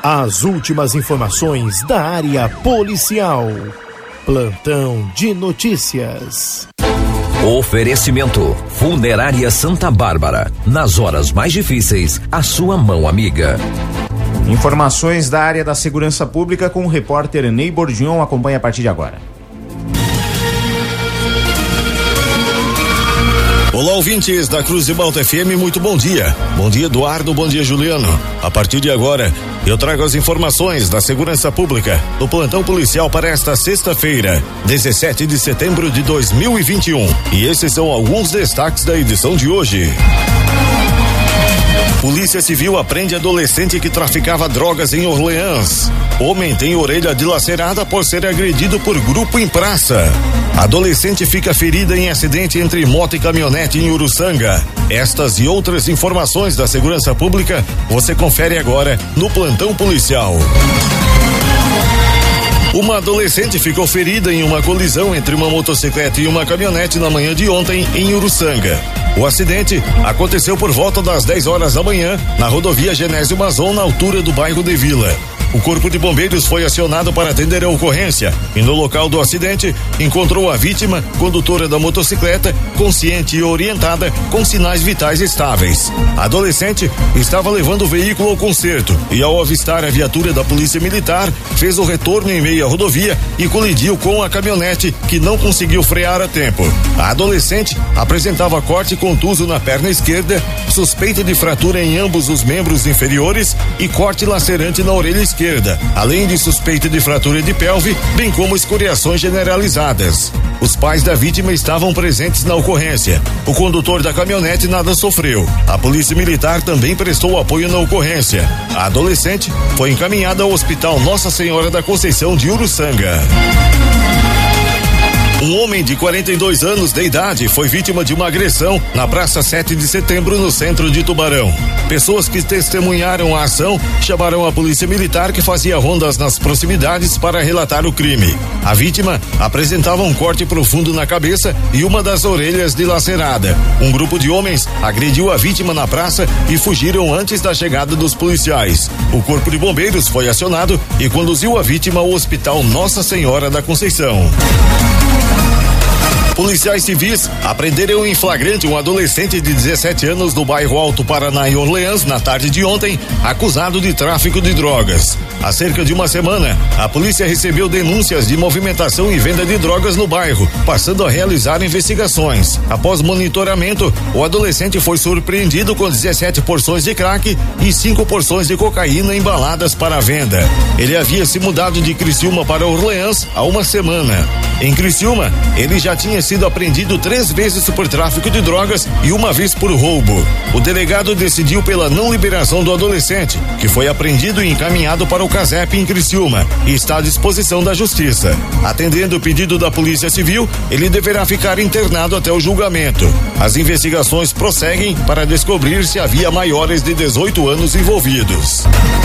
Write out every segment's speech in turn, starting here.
As últimas informações da área policial. Plantão de notícias. Oferecimento Funerária Santa Bárbara. Nas horas mais difíceis, a sua mão amiga. Informações da área da segurança pública com o repórter Ney Bordion. Acompanhe a partir de agora. Olá, ouvintes da Cruz de Malta FM, muito bom dia. Bom dia, Eduardo, bom dia, Juliano. A partir de agora, eu trago as informações da segurança pública do plantão policial para esta sexta-feira, 17 de setembro de 2021. E esses são alguns destaques da edição de hoje. Polícia Civil aprende adolescente que traficava drogas em Orleans. Homem tem orelha dilacerada após ser agredido por grupo em praça. Adolescente fica ferida em acidente entre moto e caminhonete em Uruçanga. Estas e outras informações da segurança pública você confere agora no Plantão Policial. Uma adolescente ficou ferida em uma colisão entre uma motocicleta e uma caminhonete na manhã de ontem em Uruçanga. O acidente aconteceu por volta das 10 horas da manhã na rodovia Genésio Mazon, na altura do bairro de Vila. O corpo de bombeiros foi acionado para atender a ocorrência e no local do acidente encontrou a vítima, condutora da motocicleta, consciente e orientada, com sinais vitais estáveis. A adolescente estava levando o veículo ao conserto e, ao avistar a viatura da Polícia Militar, fez o retorno em meio à rodovia e colidiu com a caminhonete, que não conseguiu frear a tempo. A adolescente apresentava corte contuso na perna esquerda, suspeita de fratura em ambos os membros inferiores e corte lacerante na orelha esquerda, além de suspeita de fratura de pelve, bem como escoriações generalizadas. Os pais da vítima estavam presentes na ocorrência. O condutor da caminhonete nada sofreu. A Polícia Militar também prestou apoio na ocorrência. A adolescente foi encaminhada ao Hospital Nossa Senhora da Conceição de Uruçanga. Um homem de 42 anos de idade foi vítima de uma agressão na Praça 7 de Setembro, no centro de Tubarão. Pessoas que testemunharam a ação chamaram a Polícia Militar, que fazia rondas nas proximidades, para relatar o crime. A vítima apresentava um corte profundo na cabeça e uma das orelhas dilacerada. Um grupo de homens agrediu a vítima na praça e fugiram antes da chegada dos policiais. O Corpo de Bombeiros foi acionado e conduziu a vítima ao Hospital Nossa Senhora da Conceição. Policiais civis apreenderam em flagrante um adolescente de 17 anos do bairro Alto Paraná, em Orleans, na tarde de ontem, acusado de tráfico de drogas. Há cerca de uma semana, a polícia recebeu denúncias de movimentação e venda de drogas no bairro, passando a realizar investigações. Após monitoramento, o adolescente foi surpreendido com 17 porções de crack e 5 porções de cocaína embaladas para a venda. Ele havia se mudado de Criciúma para Orleans há uma semana. Em Criciúma, ele já tinha sido apreendido 3 vezes por tráfico de drogas e uma vez por roubo. O delegado decidiu pela não liberação do adolescente, que foi apreendido e encaminhado para o CASEP em Criciúma e está à disposição da Justiça. Atendendo o pedido da Polícia Civil, ele deverá ficar internado até o julgamento. As investigações prosseguem para descobrir se havia maiores de 18 anos envolvidos.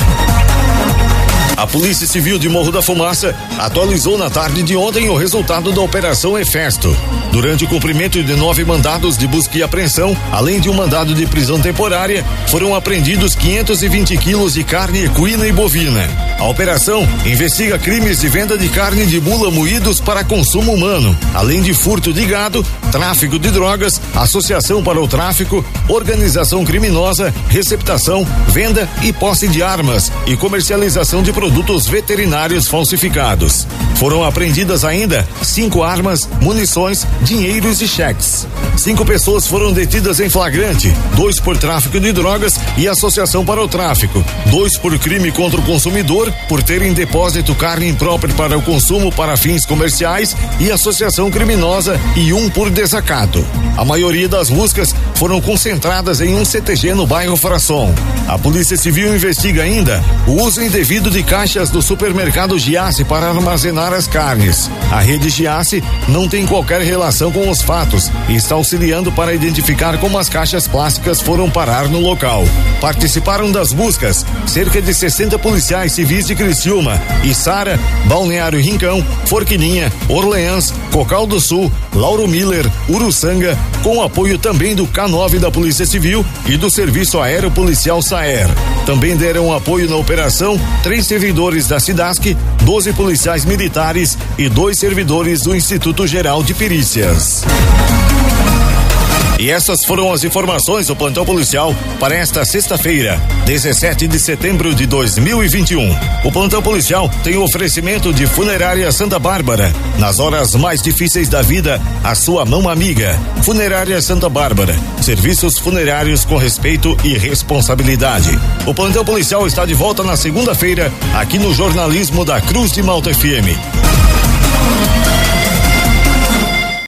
A Polícia Civil de Morro da Fumaça atualizou na tarde de ontem o resultado da Operação Efesto. Durante o cumprimento de 9 mandados de busca e apreensão, além de um mandado de prisão temporária, foram apreendidos 520 quilos de carne equina e bovina. A operação investiga crimes de venda de carne de mula moídos para consumo humano, além de furto de gado, tráfico de drogas, associação para o tráfico, organização criminosa, receptação, venda e posse de armas e comercialização de produtos veterinários falsificados. Foram apreendidas ainda 5 armas, munições, dinheiros e cheques. 5 pessoas foram detidas em flagrante, 2 por tráfico de drogas e associação para o tráfico, 2 por crime contra o consumidor, por ter em depósito carne imprópria para o consumo para fins comerciais e associação criminosa, e 1 por desacato. A maioria das buscas foram concentradas em um CTG no bairro Frasson. A Polícia Civil investiga ainda o uso indevido de caixas do supermercado Giasse para armazenar as carnes. A rede Giasse não tem qualquer relação com os fatos e está auxiliando para identificar como as caixas plásticas foram parar no local. Participaram das buscas cerca de 60 policiais civis de Criciúma, Içara, Balneário Rincão, Forquilinha, Orleans, Cocal do Sul, Lauro Miller, Uruçanga, com apoio também do K9 da Polícia Civil e do Serviço Aéreo Policial SAER. Também deram apoio na operação 3 servidores da SIDASC, 12 policiais militares e 2 servidores do Instituto Geral de Perícias. E essas foram as informações do plantão policial para esta sexta-feira, 17 de setembro de 2021. O plantão policial tem o oferecimento de Funerária Santa Bárbara. Nas horas mais difíceis da vida, a sua mão amiga. Funerária Santa Bárbara. Serviços funerários com respeito e responsabilidade. O plantão policial está de volta na segunda-feira, aqui no jornalismo da Cruz de Malta FM.